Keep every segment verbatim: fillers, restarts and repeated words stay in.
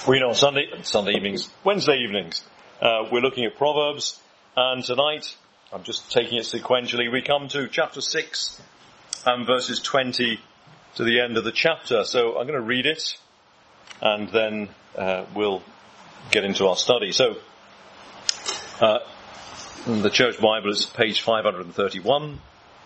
We know Sunday, Sunday evenings, Wednesday evenings, uh, we're looking at Proverbs, and tonight, I'm just taking it sequentially, we come to chapter six and verses twenty to the end of the chapter. So I'm going to read it, and then uh, we'll get into our study. So, uh, the Church Bible is page five hundred thirty-one,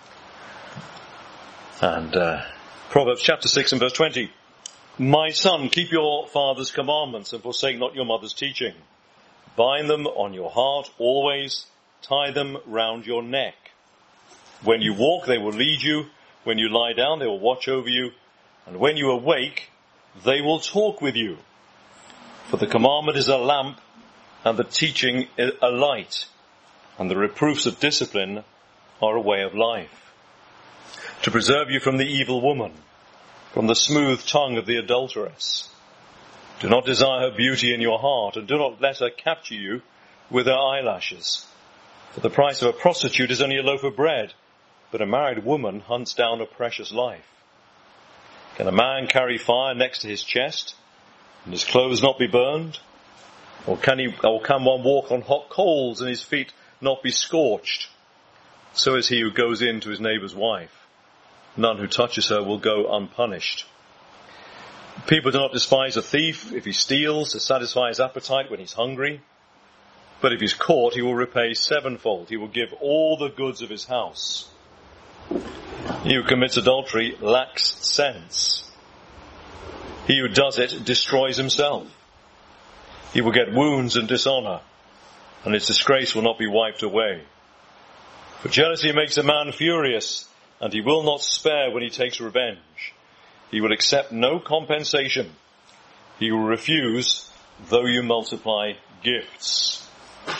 and uh, Proverbs chapter six and verse twenty. My son, keep your father's commandments and forsake not your mother's teaching. Bind them on your heart always, tie them round your neck. When you walk, they will lead you. When you lie down, they will watch over you. And when you awake, they will talk with you. For the commandment is a lamp, and the teaching a light, and the reproofs of discipline are a way of life. To preserve you from the evil woman, from the smooth tongue of the adulteress. Do not desire her beauty in your heart, and do not let her capture you with her eyelashes. For the price of a prostitute is only a loaf of bread, but a married woman hunts down a precious life. Can a man carry fire next to his chest, and his clothes not be burned? Or can he, or can one walk on hot coals, and his feet not be scorched? So is he who goes in to his neighbour's wife. None who touches her will go unpunished. People do not despise a thief if he steals to satisfy his appetite when he's hungry. But if he's caught, he will repay sevenfold. He will give all the goods of his house. He who commits adultery lacks sense. He who does it destroys himself. He will get wounds and dishonour, and his disgrace will not be wiped away. For jealousy makes a man furious, and he will not spare when he takes revenge. He will accept no compensation. He will refuse, though you multiply gifts.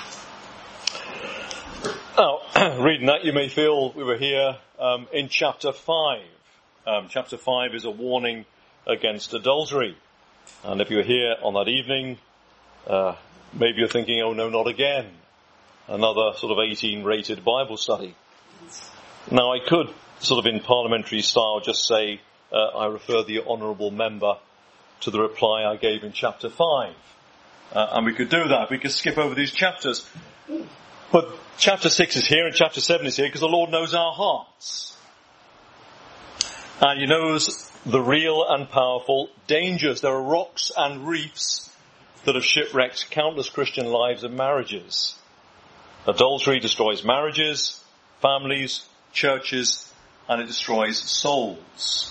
Now, reading that, you may feel we were here um, in chapter five. Um, chapter five is a warning against adultery. And if you're here on that evening, uh, maybe you're thinking, oh no, not again. Another sort of eighteen-rated Bible study. Now, I could sort of in parliamentary style just say, uh, I refer the honourable member to the reply I gave in chapter five. Uh, and we could do that. We could skip over these chapters. But chapter six is here and chapter seven is here because the Lord knows our hearts. And he knows the real and powerful dangers. There are rocks and reefs that have shipwrecked countless Christian lives and marriages. Adultery destroys marriages, families, churches, and it destroys souls.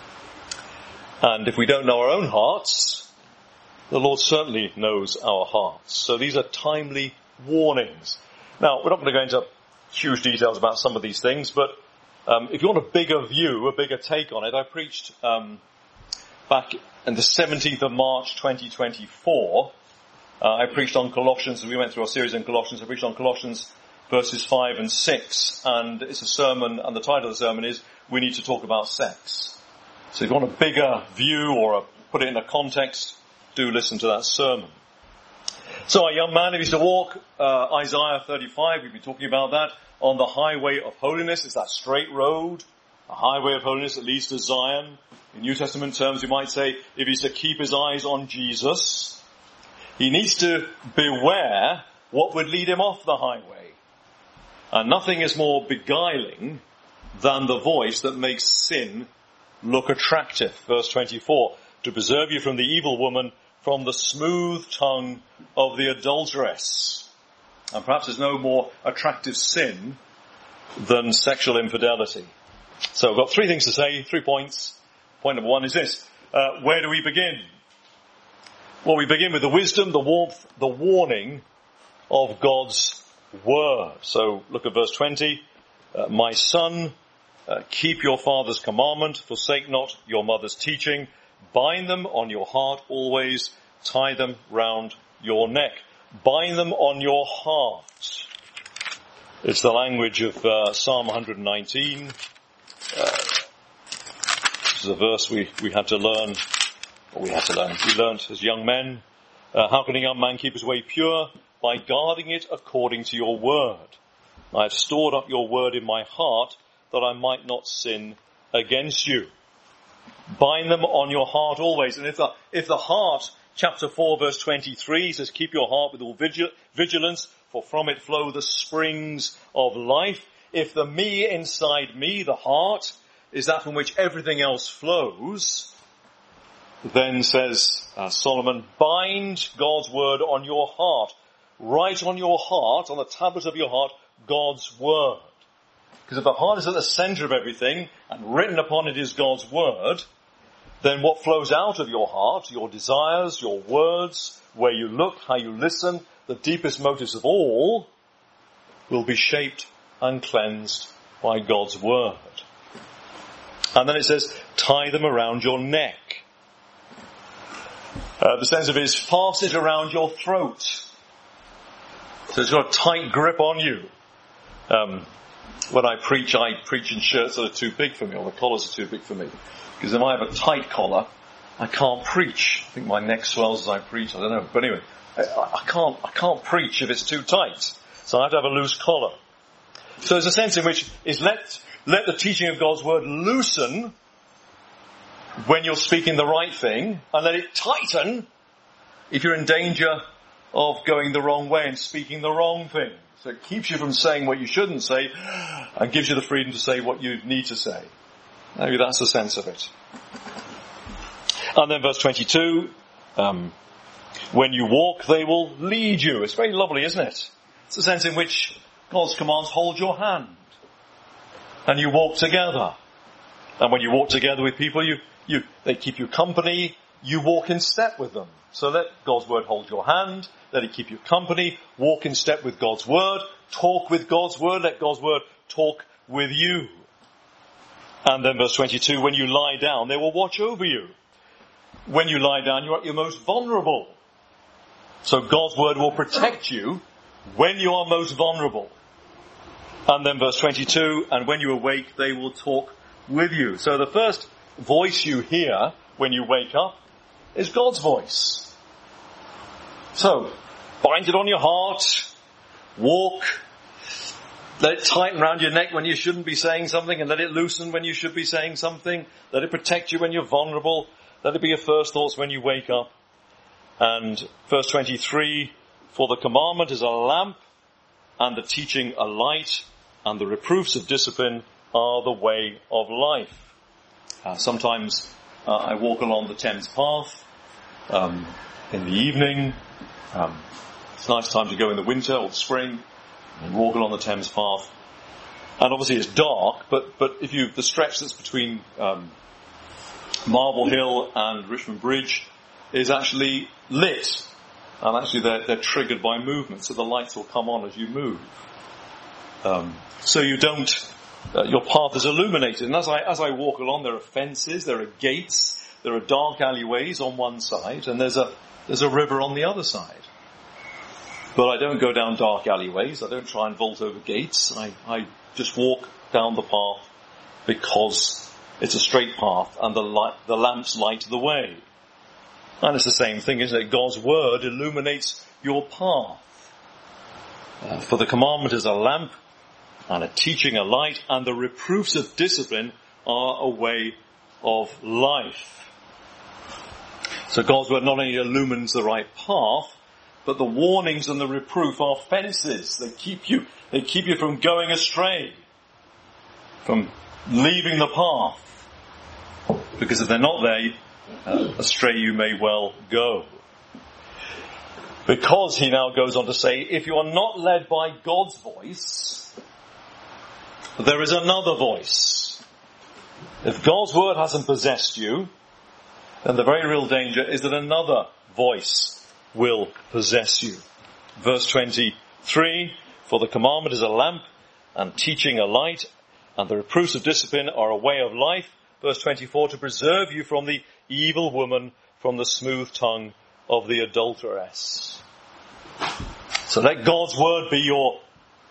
And if we don't know our own hearts, the Lord certainly knows our hearts. So these are timely warnings. Now, we're not going to go into huge details about some of these things, but um, if you want a bigger view, a bigger take on it, I preached um, back on the seventeenth of March twenty twenty-four. Uh, I preached on Colossians, we went through our series in Colossians, I preached on Colossians verses five and six, and it's a sermon, and the title of the sermon is, We Need to Talk About Sex. So if you want a bigger view or a, put it in a context, do listen to that sermon. So a young man who used to walk, uh, Isaiah thirty-five, we've been talking about that, on the highway of holiness. It's that straight road, a highway of holiness that leads to Zion. In New Testament terms, you might say, if he's to keep his eyes on Jesus, he needs to beware what would lead him off the highway. And nothing is more beguiling than the voice that makes sin look attractive. Verse twenty-four, to preserve you from the evil woman, from the smooth tongue of the adulteress. And perhaps there's no more attractive sin than sexual infidelity. So I've got three things to say, three points. Point number one is this. Uh, where do we begin? Well, we begin with the wisdom, the warmth, the warning of God's word. So look at verse twenty. Uh, my son, uh, keep your father's commandment, forsake not your mother's teaching, bind them on your heart always, tie them round your neck. Bind them on your heart. It's the language of uh, Psalm one nineteen. Uh, this is a verse we, we had to learn, or we had to learn, we learned as young men. Uh, how can a young man keep his way pure? By guarding it according to your word. I have stored up your word in my heart that I might not sin against you. Bind them on your heart always. And if the, if the heart chapter four, verse twenty-three, he says, keep your heart with all vigil- vigilance, for from it flow the springs of life. If the me inside me, the heart, is that from which everything else flows, then says uh, Solomon, bind God's word on your heart. Write on your heart, on the tablet of your heart, God's word. Because if the heart is at the center of everything, and written upon it is God's word, then what flows out of your heart, your desires, your words, where you look, how you listen, the deepest motives of all, will be shaped and cleansed by God's word. And then it says, tie them around your neck. Uh, the sense of it is, pass it around your throat. So it's got a tight grip on you. Um, when I preach, I preach in shirts that are too big for me, or the collars are too big for me. Because if I have a tight collar, I can't preach. I think my neck swells as I preach, I don't know. But anyway, I, I can't, I can't preach if it's too tight. So I have to have a loose collar. So there's a sense in which is let, let the teaching of God's word loosen when you're speaking the right thing, and let it tighten if you're in danger of going the wrong way and speaking the wrong thing. So it keeps you from saying what you shouldn't say, and gives you the freedom to say what you need to say. Maybe that's the sense of it. And then verse twenty-two, um, when you walk, they will lead you. It's very lovely, isn't it? It's the sense in which God's commands hold your hand. And you walk together. And when you walk together with people, you, you, they keep you company. You walk in step with them. So let God's word hold your hand. Let it keep you company. Walk in step with God's word. Talk with God's word. Let God's word talk with you. And then verse twenty-two, when you lie down, they will watch over you. When you lie down, you're at your most vulnerable. So God's word will protect you when you are most vulnerable. And then verse twenty-two, and when you awake, they will talk with you. So the first voice you hear when you wake up is God's voice. So, bind it on your heart, walk, let it tighten around your neck when you shouldn't be saying something, and let it loosen when you should be saying something. Let it protect you when you're vulnerable. Let it be your first thoughts when you wake up. And verse twenty-three, for the commandment is a lamp, and the teaching a light, and the reproofs of discipline are the way of life. Uh, sometimes uh, I walk along the Thames path um, in the evening. Um, it's a nice time to go in the winter or the spring and walk along the Thames path. And obviously it's dark, but but if you the stretch that's between um, Marble Hill and Richmond Bridge is actually lit. And actually they're, they're triggered by movement, so the lights will come on as you move. Um, so you don't, uh, your path is illuminated. And as I, as I walk along, there are fences, there are gates, there are dark alleyways on one side, and there's a, there's a river on the other side. But I don't go down dark alleyways, I don't try and vault over gates, I, I just walk down the path because it's a straight path and the light, the lamps light the way. And it's the same thing, isn't it? God's word illuminates your path. Uh, for the commandment is a lamp, and a teaching a light, and the reproofs of discipline are a way of life. So God's word not only illumines the right path, but the warnings and the reproof are fences. They keep you, they keep you from going astray, from leaving the path. Because if they're not there, Uh, astray you may well go. Because he now goes on to say, if you are not led by God's voice, there is another voice. If God's word hasn't possessed you, then the very real danger is that another voice will possess you. Verse twenty-three, for the commandment is a lamp, and teaching a light, and the reproofs of discipline are a way of life. Verse twenty-four, to preserve you from the evil woman, from the smooth tongue of the adulteress. So let God's word be your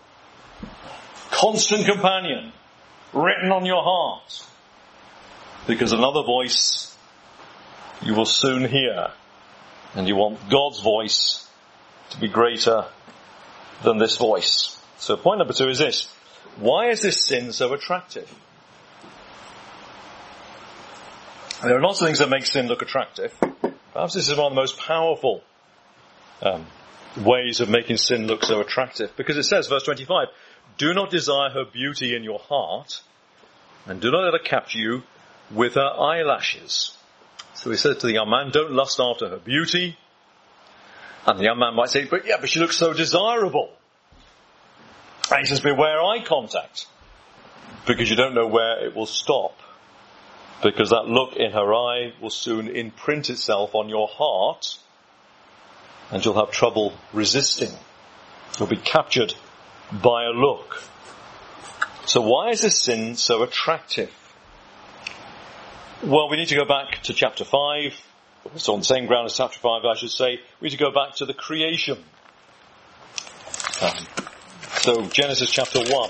constant companion, written on your heart. Because another voice you will soon hear, and you want God's voice to be greater than this voice. So point number two is this. Why is this sin so attractive? There are lots of things that make sin look attractive. Perhaps this is one of the most powerful um, ways of making sin look so attractive. Because it says, verse twenty-five, do not desire her beauty in your heart, and do not let her capture you with her eyelashes. So he says to the young man, don't lust after her beauty. And the young man might say, but yeah, but she looks so desirable. And he says, beware eye contact, because you don't know where it will stop. Because that look in her eye will soon imprint itself on your heart, and you'll have trouble resisting. You'll be captured by a look. So why is this sin so attractive? Well, we need to go back to chapter five. It's on the same ground as chapter five, I should say. We need to go back to the creation. Um, so Genesis chapter one.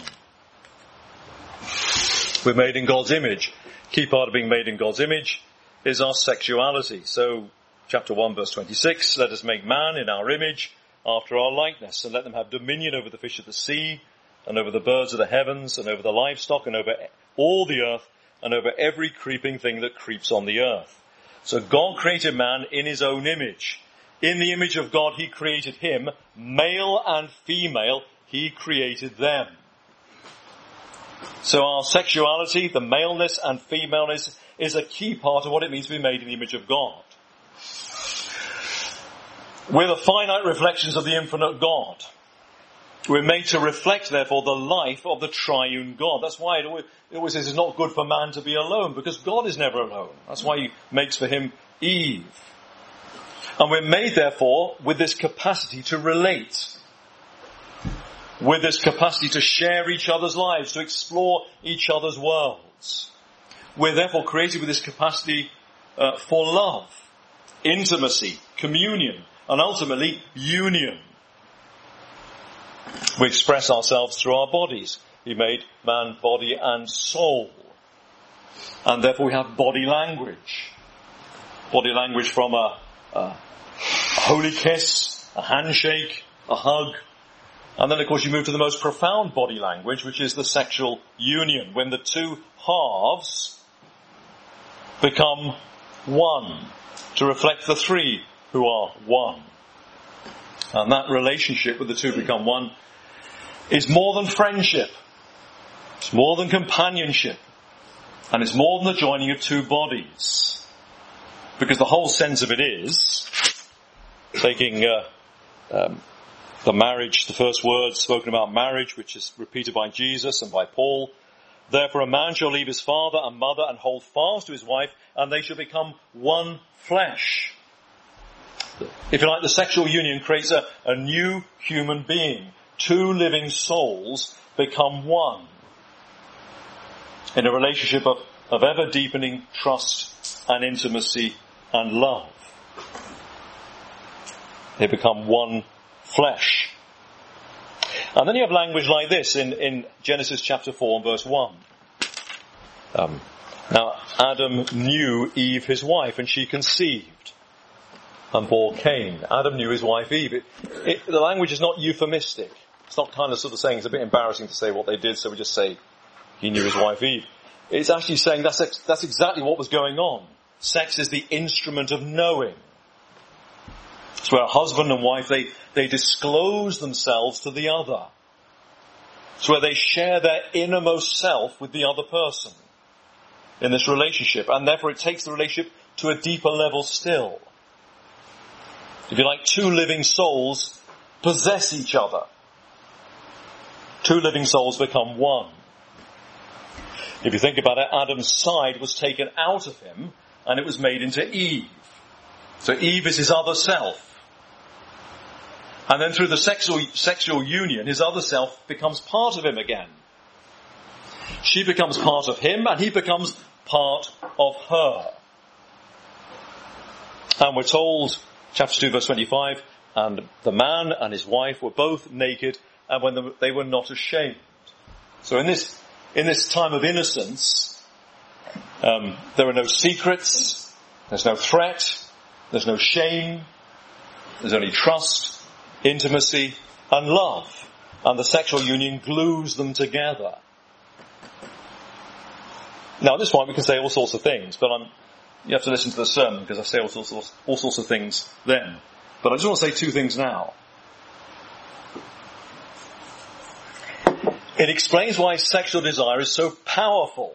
We're made in God's image. Key part of being made in God's image is our sexuality. So chapter one verse twenty-six, let us make man in our image after our likeness, and let them have dominion over the fish of the sea, and over the birds of the heavens, and over the livestock, and over all the earth, and over every creeping thing that creeps on the earth. So God created man in his own image. In the image of God he created him, male and female, he created them. So our sexuality, the maleness and femaleness, is a key part of what it means to be made in the image of God. We're the finite reflections of the infinite God. We're made to reflect, therefore, the life of the triune God. That's why it always, it always says it's not good for man to be alone, because God is never alone. That's why he makes for him Eve. And we're made, therefore, with this capacity to relate, with this capacity to share each other's lives, to explore each other's worlds. We're therefore created with this capacity uh, for love, intimacy, communion, and ultimately union. We express ourselves through our bodies. He made man, body and soul. And therefore we have body language. Body language from a, a holy kiss, a handshake, a hug. And then of course you move to the most profound body language, which is the sexual union, when the two halves become one, to reflect the three who are one. And that relationship with the two become one is more than friendship. It's more than companionship. And it's more than the joining of two bodies. Because the whole sense of it is, taking uh, um, the marriage, the first words spoken about marriage, which is repeated by Jesus and by Paul, therefore a man shall leave his father and mother and hold fast to his wife, and they shall become one flesh. If you like, the sexual union creates a, a new human being. Two living souls become one in a relationship of, of ever deepening trust and intimacy and love. They become one flesh. And then you have language like this in, in Genesis chapter four and verse one. Um, now, Adam knew Eve his wife, and she conceived and bore Cain. Adam knew his wife Eve. It, it, the language is not euphemistic. It's not kind of sort of saying, it's a bit embarrassing to say what they did, so we just say he knew his wife Eve. It's actually saying that's, ex- that's exactly what was going on. Sex is the instrument of knowing. It's where a husband and wife, they, they disclose themselves to the other. It's where they share their innermost self with the other person in this relationship. And therefore it takes the relationship to a deeper level still. If you like, two living souls possess each other. Two living souls become one. If you think about it, Adam's side was taken out of him and it was made into Eve. So Eve is his other self. And then through the sexual, sexual union, his other self becomes part of him again. She becomes part of him and he becomes part of her. And we're told, chapter two, verse twenty-five, and the man and his wife were both naked, and when they were not ashamed. So in this in this time of innocence, um, there are no secrets, there's no threat, there's no shame, there's only trust, intimacy, and love. And the sexual union glues them together. Now at this point we can say all sorts of things, but I'm You have to listen to the sermon because I say all sorts, all sorts of things then. But I just want to say two things now. It explains why sexual desire is so powerful.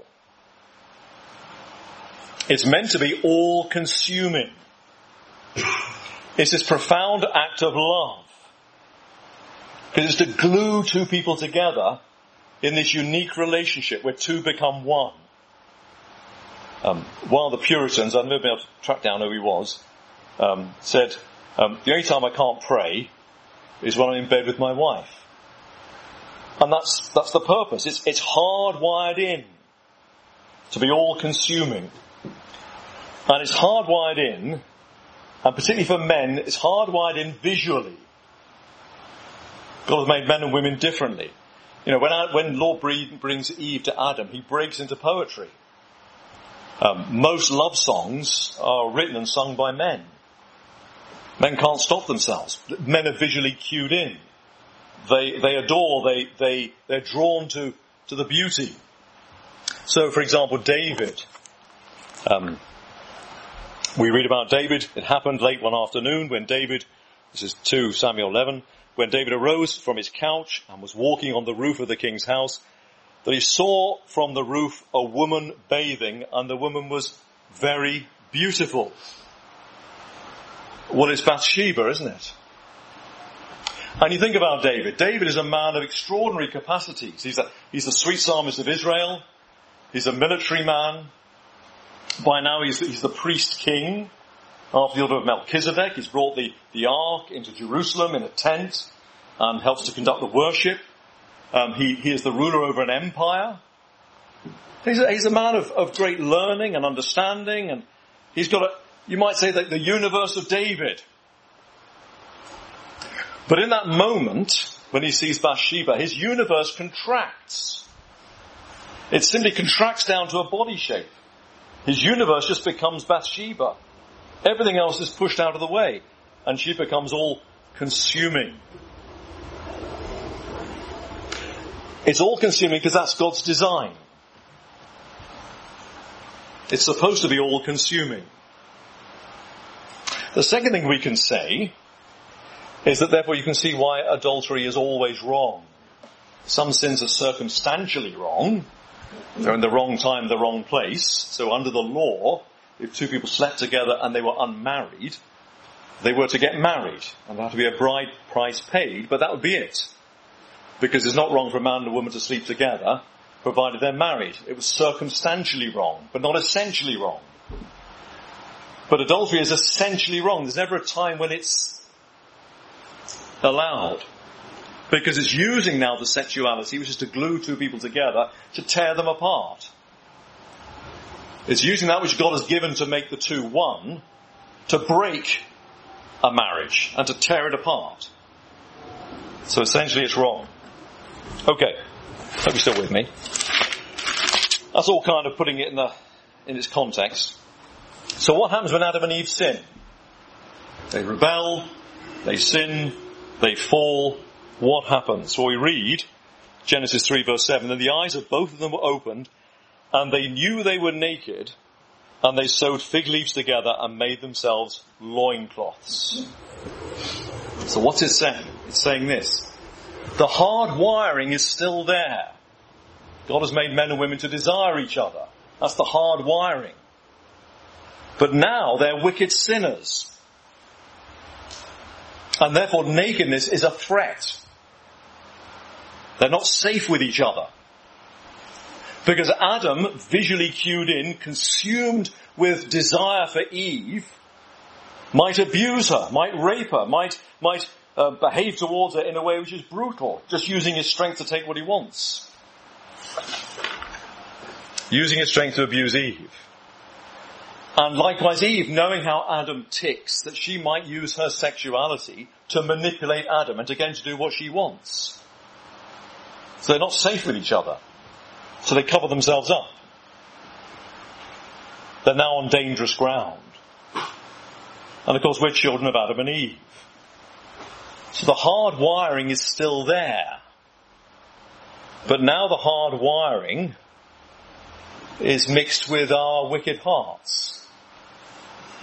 It's meant to be all-consuming. It's this profound act of love. Because it's to glue two people together in this unique relationship where two become one. Um, one of the Puritans, I've never been able to track down who he was, um, said, um, the only time I can't pray is when I'm in bed with my wife. And that's that's the purpose. It's, it's hardwired in to be all-consuming. And it's hardwired in, and particularly for men, it's hardwired in visually. God has made men and women differently. You know, when, when Lord brings Eve to Adam, he breaks into poetry. Um, most love songs are written and sung by men. Men can't stop themselves. Men are visually cued in. They they adore, they they they're drawn to to the beauty. So, for example, David. Um, we read about David. It happened late one afternoon when David, this is two Samuel eleven, when David arose from his couch and was walking on the roof of the king's house, that he saw from the roof a woman bathing, and the woman was very beautiful. Well, it's Bathsheba, isn't it? And you think about David. David is a man of extraordinary capacities. He's, a, he's the sweet psalmist of Israel. He's a military man. By now he's, he's the priest king. After the order of Melchizedek, he's brought the, the ark into Jerusalem in a tent and helps to conduct the worship. Um, he, he is the ruler over an empire. He's a, he's a man of, of great learning and understanding, and he's got a, you might say that the universe of David. But in that moment, when he sees Bathsheba, his universe contracts. It simply contracts down to a body shape. His universe just becomes Bathsheba. Everything else is pushed out of the way, and she becomes all consuming. It's all consuming because that's God's design. It's supposed to be all consuming. The second thing we can say is that therefore you can see why adultery is always wrong. Some sins are circumstantially wrong. They're in the wrong time, the wrong place. So under the law, if two people slept together and they were unmarried, they were to get married. And there had to be a bride price paid, but that would be it. Because it's not wrong for a man and a woman to sleep together, provided they're married. It was circumstantially wrong, but not essentially wrong. But adultery is essentially wrong. There's never a time when it's allowed. Because it's using now the sexuality, which is to glue two people together, to tear them apart. It's using that which God has given to make the two one, to break a marriage and to tear it apart. So essentially it's wrong. Okay, hope you're still with me. That's all kind of putting it in the in its context. So what happens when Adam and Eve sin? They rebel, they sin, they fall. What happens? Well, we read Genesis three verse seven, and the eyes of both of them were opened, and they knew they were naked, and they sewed fig leaves together and made themselves loincloths. So what's it saying? It's saying this. The hard wiring is still there. God has made men and women to desire each other. That's the hard wiring. But now they're wicked sinners. And therefore nakedness is a threat. They're not safe with each other. Because Adam, visually cued in, consumed with desire for Eve, might abuse her, might rape her, might, might uh, behave towards her in a way which is brutal, just using his strength to take what he wants. Using his strength to abuse Eve. And likewise Eve, knowing how Adam ticks, that she might use her sexuality to manipulate Adam and again to do what she wants. So they're not safe with each other. So they cover themselves up. They're now on dangerous ground. And of course we're children of Adam and Eve. So the hard wiring is still there. But now the hard wiring is mixed with our wicked hearts.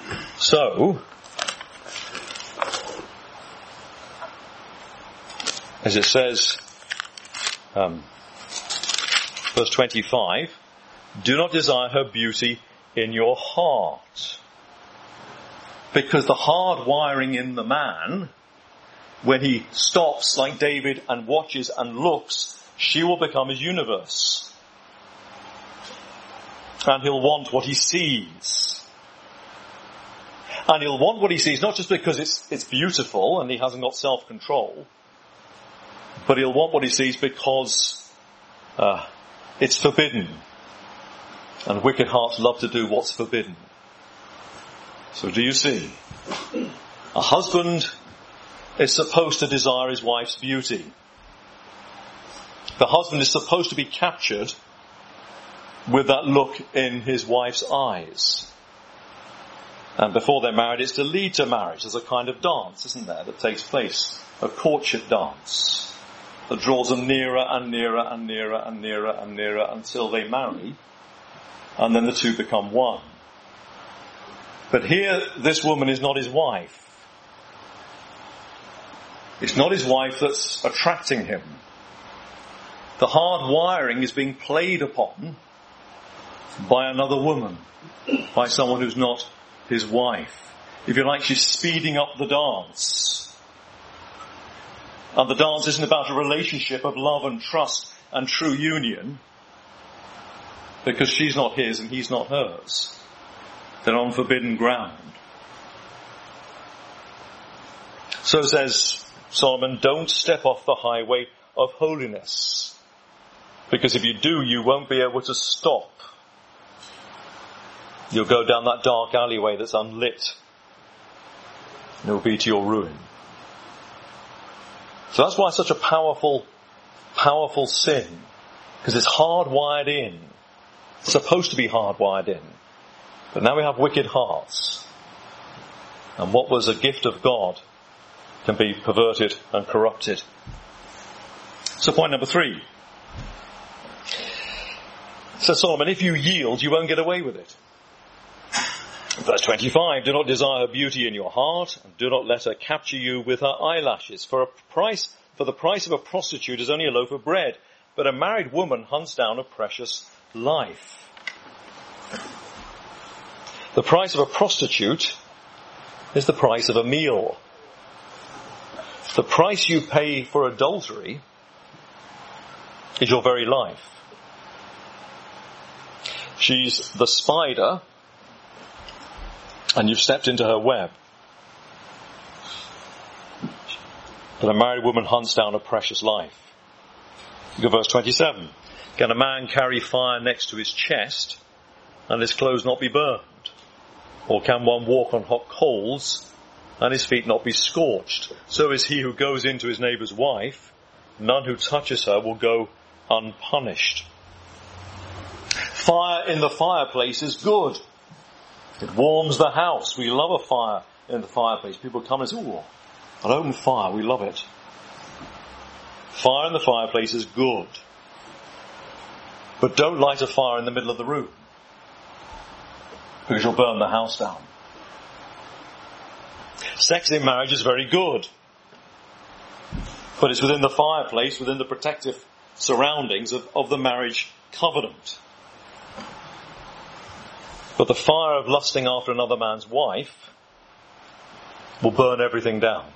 So, as it says, um, verse twenty-five, do not desire her beauty in your heart. Because the hard wiring in the man, when he stops like David and watches and looks, she will become his universe. And he'll want what he sees. And he'll want what he sees not just because it's, it's beautiful and he hasn't got self-control, but he'll want what he sees because uh, it's forbidden. And wicked hearts love to do what's forbidden. So do you see? A husband is supposed to desire his wife's beauty. The husband is supposed to be captured with that look in his wife's eyes. And before they're married, it's to lead to marriage. There's a kind of dance, isn't there, that takes place, a courtship dance that draws them nearer and nearer and nearer and nearer and nearer until they marry, and then the two become one. But here, this woman is not his wife. It's not his wife that's attracting him. The hard wiring is being played upon by another woman, by someone who's not his wife. If you like, she's speeding up the dance. And the dance isn't about a relationship of love and trust and true union, because she's not his and he's not hers. They're on forbidden ground. So says Solomon, don't step off the highway of holiness, because if you do, you won't be able to stop. You'll go down that dark alleyway that's unlit, and it will be to your ruin. So that's why it's such a powerful, powerful sin, because it's hardwired in. It's supposed to be hardwired in. But now we have wicked hearts. And what was a gift of God can be perverted and corrupted. So point number three. Says Solomon, if you yield, you won't get away with it. Verse twenty-five, do not desire her beauty in your heart, and do not let her capture you with her eyelashes. For a price, for the price of a prostitute is only a loaf of bread, but a married woman hunts down a precious life. The price of a prostitute is the price of a meal. The price you pay for adultery is your very life. She's the spider, and you've stepped into her web. But a married woman hunts down a precious life. Look at verse twenty-seven. Can a man carry fire next to his chest and his clothes not be burned? Or can one walk on hot coals and his feet not be scorched? So is he who goes into his neighbour's wife. None who touches her will go unpunished. Fire in the fireplace is good. It warms the house. We love a fire in the fireplace. People come and say, ooh, an open fire, we love it. Fire in the fireplace is good. But don't light a fire in the middle of the room, because you'll burn the house down. Sex in marriage is very good, but it's within the fireplace, within the protective surroundings of, of the marriage covenant. But the fire of lusting after another man's wife will burn everything down.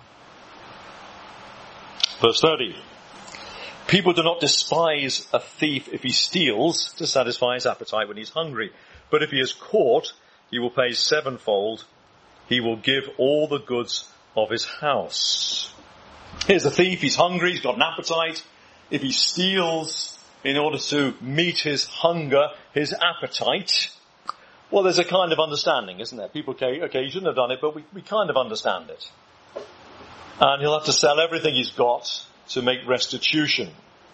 Verse thirty. People do not despise a thief if he steals to satisfy his appetite when he's hungry. But if he is caught, he will pay sevenfold. He will give all the goods of his house. Here's the thief. He's hungry. He's got an appetite. If he steals in order to meet his hunger, his appetite, well, there's a kind of understanding, isn't there? People say, okay, he shouldn't have done it, but we, we kind of understand it. And he'll have to sell everything he's got to make restitution.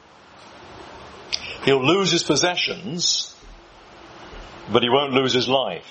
He'll lose his possessions, but he won't lose his life.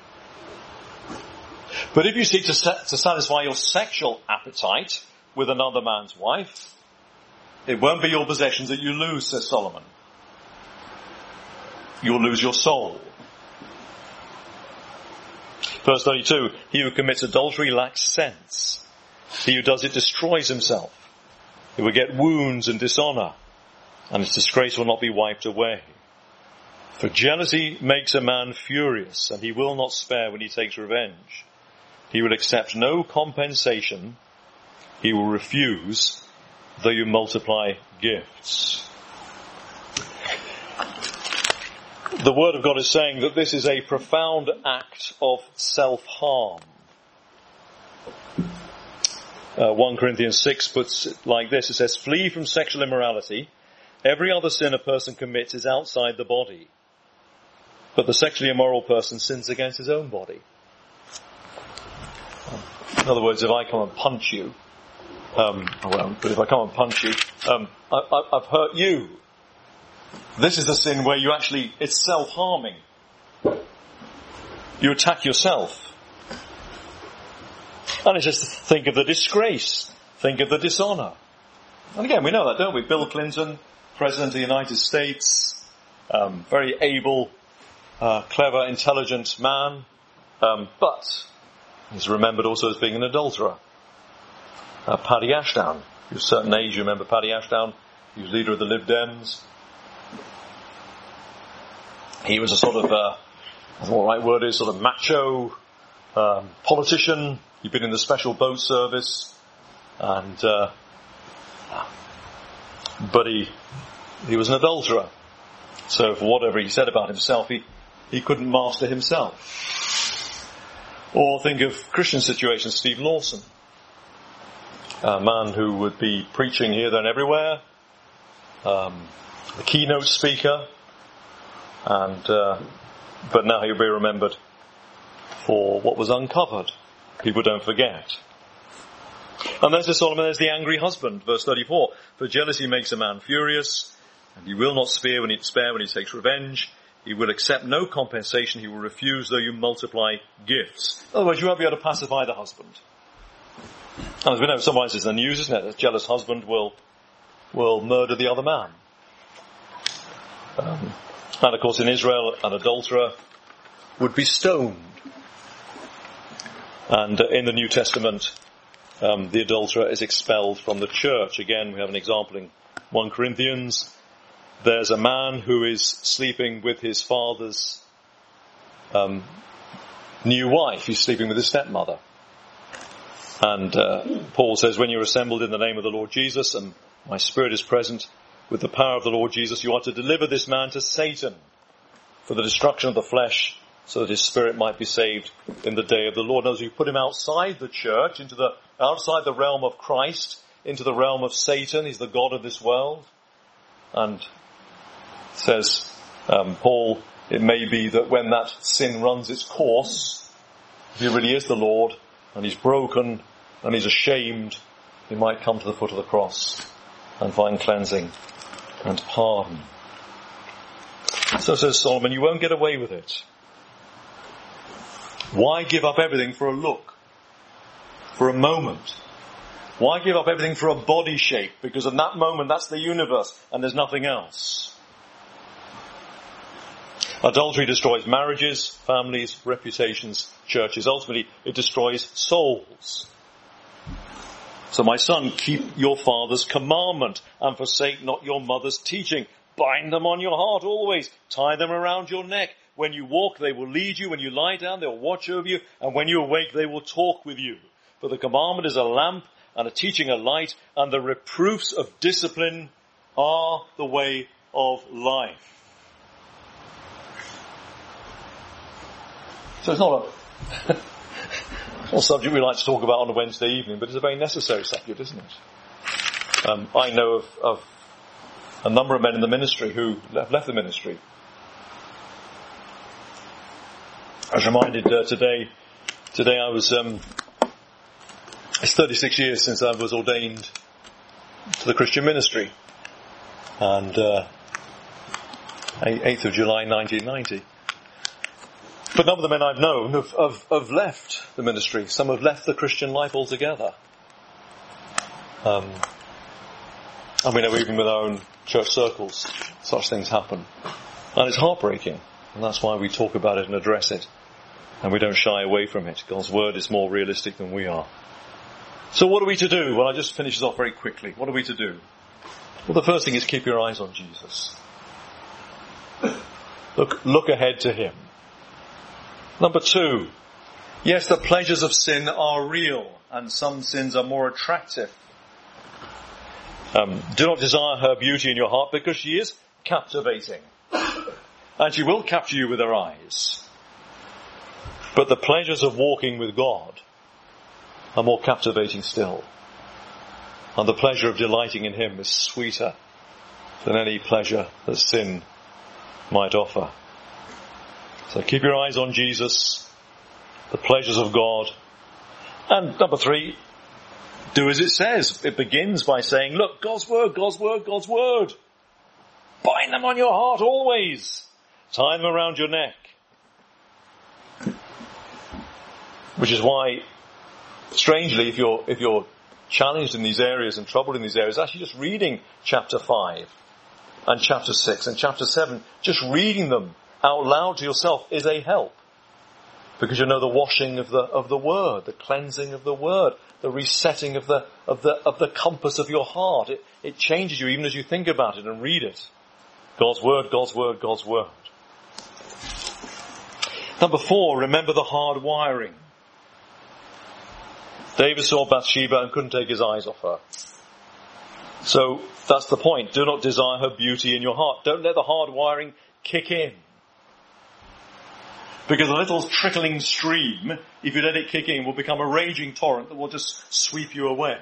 But if you seek to, sa- to satisfy your sexual appetite with another man's wife, it won't be your possessions that you lose, says Solomon. You'll lose your soul. Verse thirty-two, he who commits adultery lacks sense. He who does it destroys himself. He will get wounds and dishonour, and his disgrace will not be wiped away. For jealousy makes a man furious, and he will not spare when he takes revenge. He will accept no compensation. He will refuse, though you multiply gifts. The Word of God is saying that this is a profound act of self-harm. Uh, First Corinthians six puts it like this. It says, flee from sexual immorality. Every other sin a person commits is outside the body. But the sexually immoral person sins against his own body. In other words, if I come and punch you, um, I won't, but if I come and punch you, um, I, I, I've hurt you. This is a sin where you actually, it's self-harming. You attack yourself. And it's just, think of the disgrace. Think of the dishonour. And again, we know that, don't we? Bill Clinton, President of the United States, um, very able, uh, clever, intelligent man, um, but he's remembered also as being an adulterer. Uh, Paddy Ashdown, you're a certain age, you remember Paddy Ashdown, he was leader of the Lib Dems. He was a sort of, uh, I don't know what the right word is, sort of macho um, politician. He'd been in the special boat service, and uh, but he he was an adulterer. So for whatever he said about himself, he he couldn't master himself. Or think of Christian situations, Steve Lawson, a man who would be preaching here, there, and everywhere, um, a keynote speaker. And, uh, but now he'll be remembered for what was uncovered. People don't forget. And there's the Solomon, there's the angry husband, verse thirty-four. For jealousy makes a man furious, and he will not spare when he, spare when he takes revenge. He will accept no compensation. He will refuse though you multiply gifts. In other words, you won't be able to pacify the husband. And as we know, sometimes it's in the news, isn't it? A jealous husband will, will murder the other man. Um, And of course in Israel, an adulterer would be stoned. And in the New Testament, um, the adulterer is expelled from the church. Again, we have an example in First Corinthians. There's a man who is sleeping with his father's um, new wife. He's sleeping with his stepmother. And uh, Paul says, when you're assembled in the name of the Lord Jesus, and my spirit is present, with the power of the Lord Jesus, you are to deliver this man to Satan for the destruction of the flesh, so that his spirit might be saved in the day of the Lord. As you put him outside the church, into the outside the realm of Christ, into the realm of Satan. He's the god of this world. And says um, Paul, it may be that when that sin runs its course, if he really is the Lord, and he's broken, and he's ashamed, he might come to the foot of the cross and find cleansing and pardon. So says Solomon, you won't get away with it. Why give up everything for a look? For a moment? Why give up everything for a body shape? Because in that moment, that's the universe, and there's nothing else. Adultery destroys marriages, families, reputations, churches. Ultimately, it destroys souls. So my son, keep your father's commandment and forsake not your mother's teaching. Bind them on your heart always. Tie them around your neck. When you walk, they will lead you. When you lie down, they will watch over you. And when you awake, they will talk with you. For the commandment is a lamp and a teaching a light, and the reproofs of discipline are the way of life. So it's not a... It's not a subject we like to talk about on a Wednesday evening, but it's a very necessary subject, isn't it? Um, I know of, of a number of men in the ministry who left, left the ministry. I was reminded uh, today, today I was, um, it's thirty-six years since I was ordained to the Christian ministry. And uh, eighth of July nineteen ninety. But none of the men I've known have, have, have left the ministry. Some have left the Christian life altogether. Um, and we know even with our own church circles, such things happen. And it's heartbreaking. And that's why we talk about it and address it And we don't shy away from it. God's word is more realistic than we are. So what are we to do? Well, I just finish this off very quickly. What are we to do? Well, the first thing is keep your eyes on Jesus. Look, look ahead to him. Number two, yes, the pleasures of sin are real, and some sins are more attractive. Um, do not desire her beauty in your heart, because she is captivating. And she will capture you with her eyes. But the pleasures of walking with God are more captivating still. And the pleasure of delighting in him is sweeter than any pleasure that sin might offer. So keep your eyes on Jesus, the pleasures of God. And number three, do as it says. It begins by saying, look, God's word, God's word, God's word. Bind them on your heart always. Tie them around your neck. Which is why, strangely, if you're, if you're challenged in these areas and troubled in these areas, actually just reading chapter five and chapter six and chapter seven, just reading them out loud to yourself is a help. Because you know the washing of the, of the word, the cleansing of the word, the resetting of the, of the, of the compass of your heart. It, it changes you even as you think about it and read it. God's word, God's word, God's word. Number four, remember the hard wiring. David saw Bathsheba and couldn't take his eyes off her. So that's the point. Do not desire her beauty in your heart. Don't let the hard wiring kick in. Because a little trickling stream, if you let it kick in, will become a raging torrent that will just sweep you away.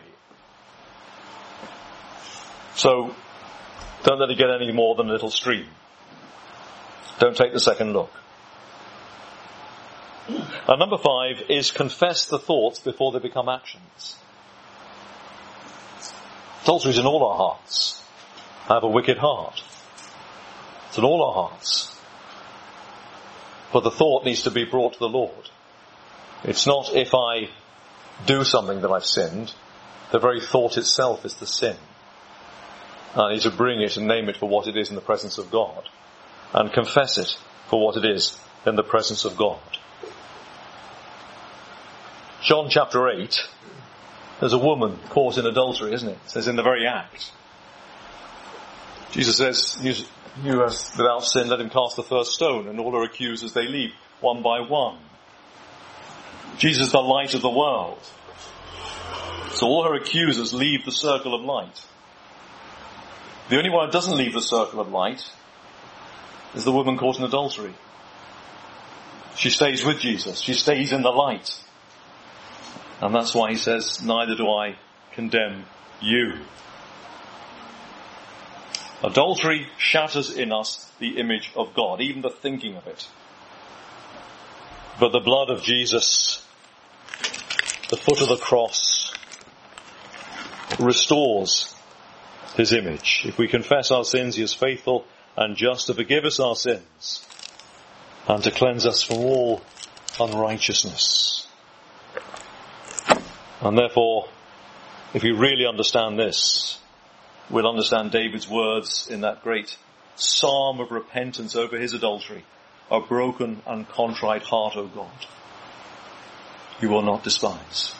So don't let it get any more than a little stream. Don't take the second look. And number five is confess the thoughts before they become actions. Adultery is in all our hearts. I have a wicked heart. It's in all our hearts. But the thought needs to be brought to the Lord. It's not if I do something that I've sinned. The very thought itself is the sin. I need to bring it and name it for what it is in the presence of God. And confess it for what it is in the presence of God. John chapter eight, there's a woman caught in adultery, isn't it? It says in the very act. Jesus says, you as without sin, let him cast the first stone, and all her accusers they leave, one by one. Jesus is the light of the world. So all her accusers leave the circle of light. The only one who doesn't leave the circle of light is the woman caught in adultery. She stays with Jesus. She stays in the light. And that's why he says, neither do I condemn you. Adultery shatters in us the image of God, even the thinking of it. But the blood of Jesus, the foot of the cross, restores his image. If we confess our sins, he is faithful and just to forgive us our sins and to cleanse us from all unrighteousness. And therefore, if we really understand this, we'll understand David's words in that great psalm of repentance over his adultery. A broken and contrite heart, O God, you will not despise.